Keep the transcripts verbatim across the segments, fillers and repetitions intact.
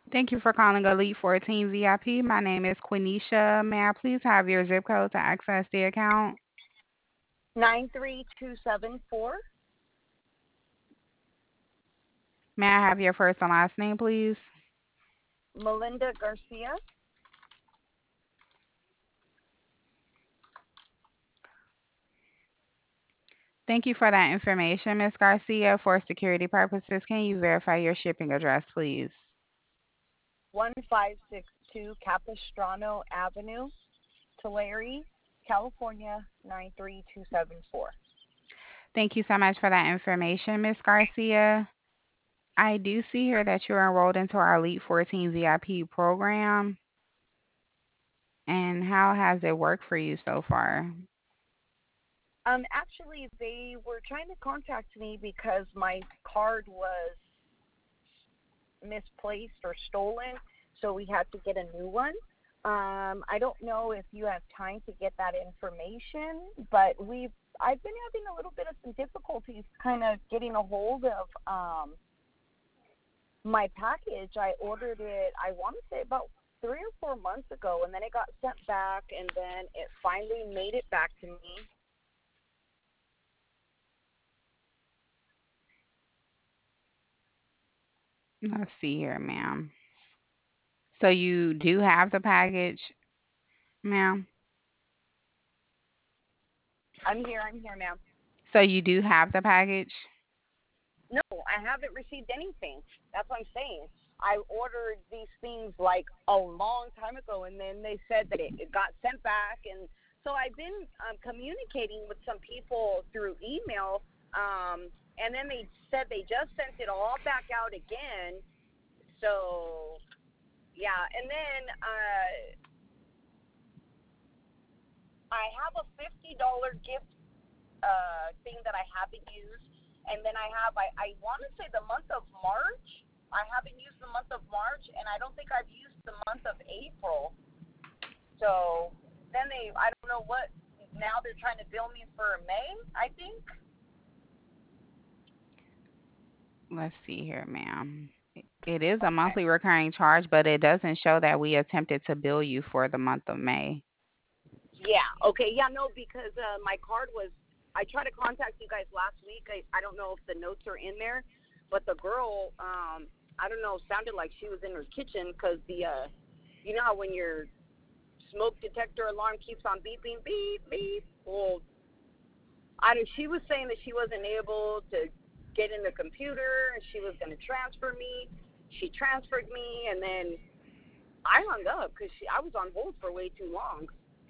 Thank you for calling Elite fourteen V I P. My name is Quenisha. May I please have your zip code to access the account? nine three two seven four. May I have your first and last name, please? Melinda Garcia. Thank you for that information, Miss Garcia. For security purposes, can you verify your shipping address, please? one five six two Capistrano Avenue, Tulare, California nine three two seven four. Thank you so much for that information, Miss Garcia. I do see here that you're enrolled into our Elite fourteen V I P program. And how has it worked for you so far? Um, actually, they were trying to contact me because my card was misplaced or stolen, so we had to get a new one. Um, I don't know if you have time to get that information, but we've I've been having a little bit of some difficulties kind of getting a hold of um, my package. I ordered it, I want to say about three or four months ago, and then it got sent back, and then it finally made it back to me. Let's see here, ma'am. So you do have the package, ma'am? I'm here, I'm here, ma'am. So you do have the package? No, I haven't received anything. That's what I'm saying. I ordered these things like a long time ago, and then they said that it, it got sent back. And so I've been um, communicating with some people through email, um, and then they said they just sent it all back out again. So, yeah. And then uh, I have a fifty dollars gift uh, thing that I haven't used. And then I have, I, I want to say the month of March. I haven't used the month of March, and I don't think I've used the month of April. So then they, I don't know what, now they're trying to bill me for May, I think. Let's see here, ma'am. It is a Okay. monthly recurring charge, but it doesn't show that we attempted to bill you for the month of May. Yeah. Okay. Yeah. No, because uh, my card was. I tried to contact you guys last week. I I don't know if the notes are in there, but the girl, um, I don't know, sounded like she was in her kitchen because the, uh, you know how when your smoke detector alarm keeps on beeping, beep beep. Well, I don't. She was saying that she wasn't able to get in the computer and she was going to transfer me. She transferred me, and then I hung up because I was on hold for way too long.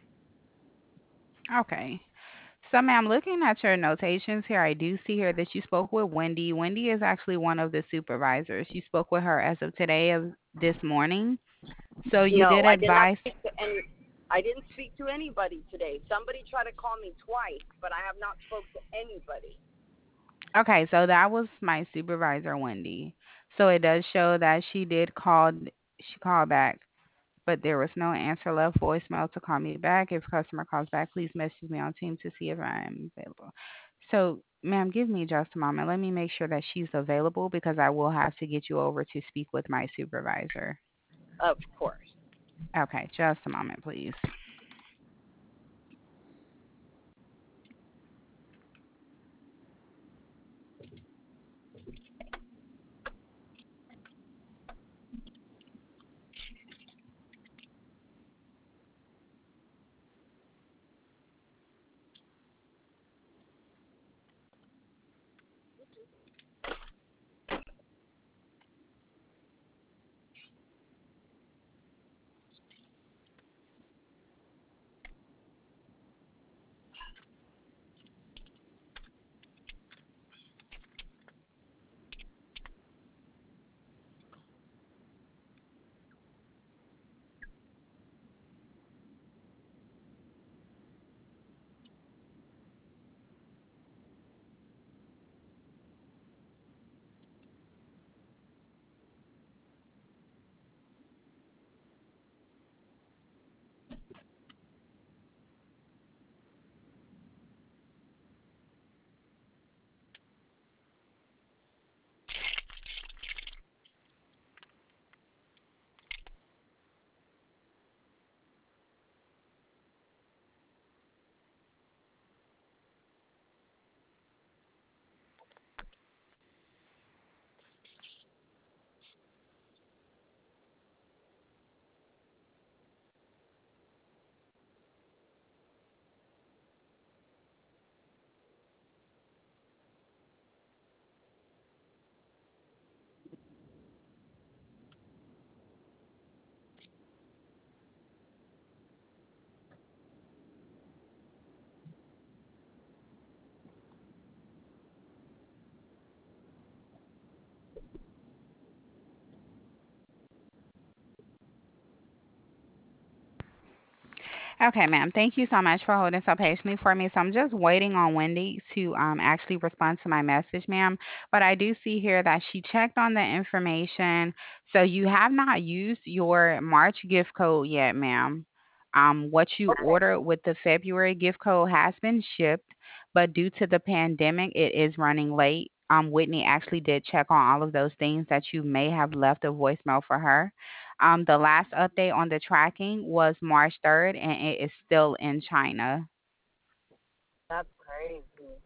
Okay. So, ma'am, looking at your notations here, I do see here that you spoke with Wendy. Wendy is actually one of the supervisors. You spoke with her as of today, of this morning. So you No, did I did not advise. speak to any. I didn't speak to anybody today. Somebody tried to call me twice, but I have not spoke to anybody. Okay, so that was my supervisor, Wendy. So it does show that she did call. She called back, but there was no answer left voicemail to call me back. If customer calls back, please message me on Teams to see if I am available. So, ma'am, give me just a moment. Let me make sure that she's available because I will have to get you over to speak with my supervisor. Of course. Okay, just a moment, please. Okay, ma'am. Thank you so much for holding so patiently for me. So I'm just waiting on Wendy to um actually respond to my message, ma'am. But I do see here that she checked on the information. So you have not used your March gift code yet, ma'am. Um, what you Okay. ordered with the February gift code has been shipped, but due to the pandemic, it is running late. Um, Whitney actually did check on all of those things that you may have left a voicemail for her. Um, the last update on the tracking was March third, and it is still in China. That's crazy.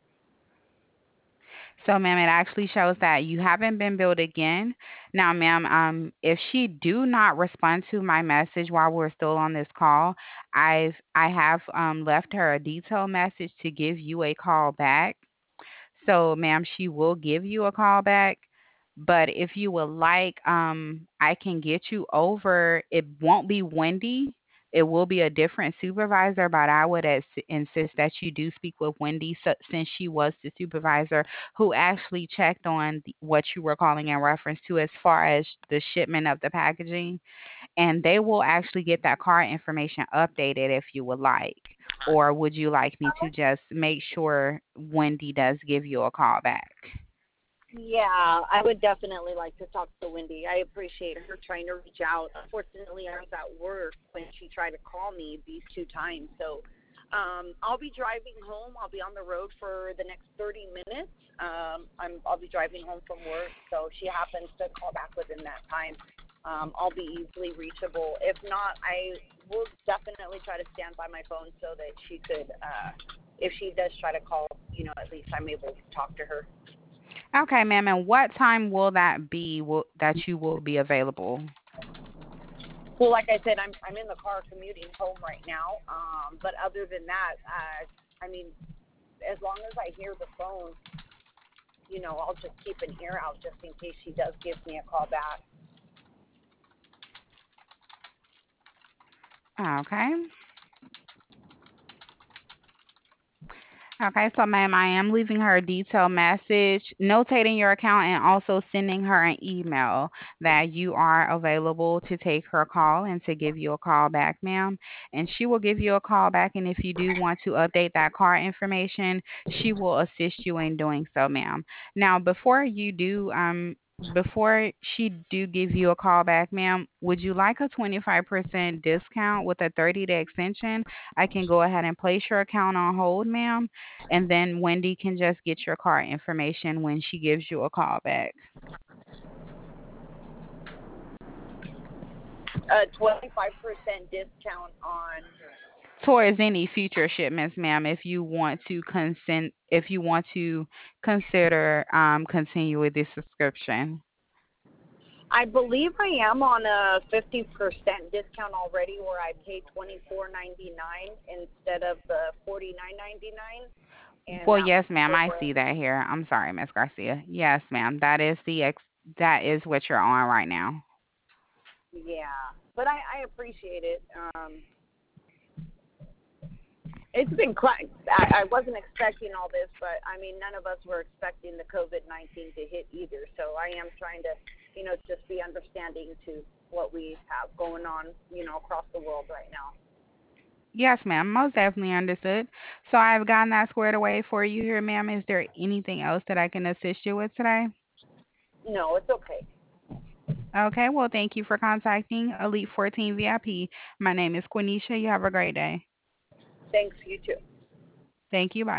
So, ma'am, it actually shows that you haven't been billed again. Now, ma'am, um, if she do not respond to my message while we're still on this call, I've I have um left her a detailed message to give you a call back. So, ma'am, she will give you a call back. But if you would like, um, I can get you over. It won't be Wendy. It will be a different supervisor, but I would ins- insist that you do speak with Wendy so, since she was the supervisor who actually checked on the, what you were calling in reference to as far as the shipment of the packaging. And they will actually get that card information updated if you would like. Or would you like me to just make sure Wendy does give you a call back? Yeah, I would definitely like to talk to Wendy. I appreciate her trying to reach out. Unfortunately, I was at work when she tried to call me these two times. So um, I'll be driving home. I'll be on the road for the next thirty minutes. Um, I'm, I'll be driving home from work. So if she happens to call back within that time, um, I'll be easily reachable. If not, I will definitely try to stand by my phone so that she could, uh, if she does try to call, you know, at least I'm able to talk to her. Okay, ma'am. And what time will that be will, that you will be available? Well, like I said, I'm I'm in the car commuting home right now. Um, but other than that, uh, I mean, as long as I hear the phone, you know, I'll just keep an ear out just in case she does give me a call back. Okay. Okay, so ma'am, I am leaving her a detailed message, notating your account, and also sending her an email that you are available to take her call and to give you a call back, ma'am. And she will give you a call back. And if you do want to update that card information, she will assist you in doing so, ma'am. Now, before you do, um, before she do give you a call back, ma'am, would you like a twenty-five percent discount with a thirty day extension? I can go ahead and place your account on hold, ma'am, and then Wendy can just get your card information when she gives you a call back. A twenty-five percent discount on. Towards any future shipments, ma'am, if you want to consent, if you want to consider um, continue with this subscription. I believe I am on a fifty percent discount already, where I pay twenty-four ninety-nine instead of the forty-nine ninety-nine, and Well, that yes, ma'am, I was. see that here. I'm sorry, Miss Garcia. Yes, ma'am, that is the ex. That is what you're on right now. Yeah, but I, I appreciate it. Um, it's been quite. I, I wasn't expecting all this, but I mean, none of us were expecting the COVID nineteen to hit either. So I am trying to, you know, just be understanding to what we have going on, you know, across the world right now. Yes, ma'am, most definitely understood. So I've gotten that squared away for you here, ma'am. Is there anything else that I can assist you with today? No, it's okay. Okay, well, thank you for contacting Elite fourteen V I P. My name is Quenisha. You have a great day. Thanks, you too. Thank you. Bye.